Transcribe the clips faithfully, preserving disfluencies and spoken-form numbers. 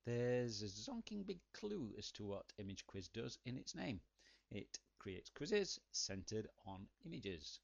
There's a zonking big clue as to what Image Quiz does in its name. It creates quizzes centered on images.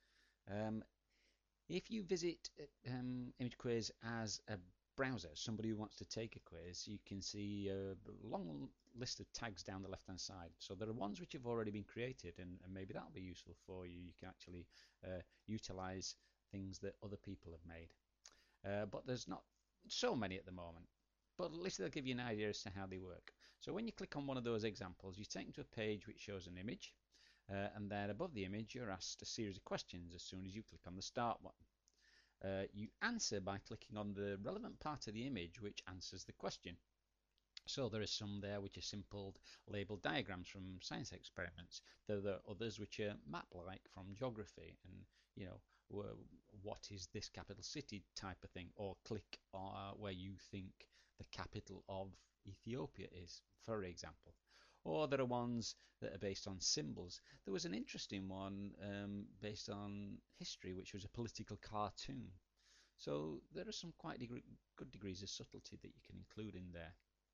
Um, if you visit um, Image Quiz as a browser, somebody who wants to take a quiz, you can see a long list of tags down the left hand side. So there are ones which have already been created, and, and maybe that'll be useful for you. You can actually uh, utilize things that other people have made. Uh, but there's not so many at the moment. But at least they'll give you an idea as to how they work. So when you click on one of those examples, you're taken to a page which shows an image, uh, and then above the image you're asked a series of questions as soon as you click on the start button. Uh, you answer by clicking on the relevant part of the image which answers the question. So there are some there which are simple labeled diagrams from science experiments. There are others which are map-like from geography, and you know, what is this capital city type of thing, or click uh, where you think the capital of Ethiopia is, for example. Or there are ones that are based on symbols. There was an interesting one um, based on history, which was a political cartoon. So there are some quite degree, good degrees of subtlety that you can include in there.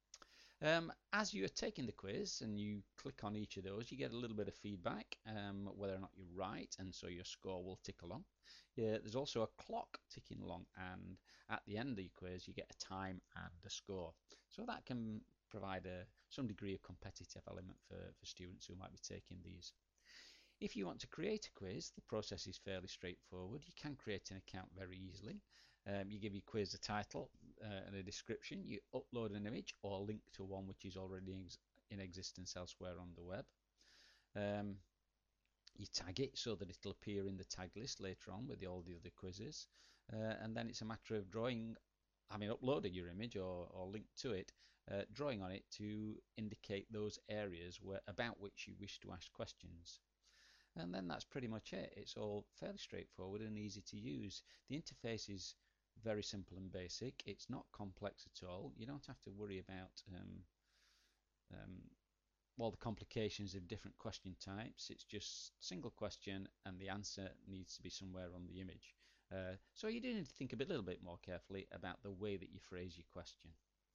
Um, as you're taking the quiz and you click on each of those, you get a little bit of feedback, um, whether or not you're right, and so your score will tick along. Yeah, there's also a clock ticking along, and at the end of the quiz you get a time and a score. So that can provide a, some degree of competitive element for, for students who might be taking these. If you want to create a quiz, the process is fairly straightforward. You can create an account very easily. Um, you give your quiz a title uh, and a description. You upload an image or link to one which is already ex in existence elsewhere on the web. Um, you tag it so that it'll appear in the tag list later on with all the other quizzes. Uh, and then it's a matter of drawing, having uploaded your image or, or linked to it, uh, drawing on it to indicate those areas where, about which you wish to ask questions. And then that's pretty much it. It's all fairly straightforward and easy to use. The interface is very simple and basic. It's not complex at all. You don't have to worry about um, um, all the complications of different question types. It's just single question and the answer needs to be somewhere on the image. Uh, so you do need to think a bit, little bit more carefully about the way that you phrase your question.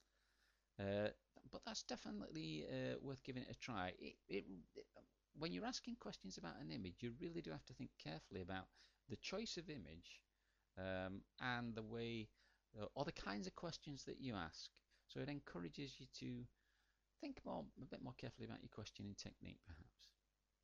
Uh, but that's definitely uh, worth giving it a try. It, it, it, when you're asking questions about an image, you really do have to think carefully about the choice of image um, and the way, uh, or the kinds of questions that you ask. So it encourages you to think more, a bit more carefully about your questioning technique, perhaps.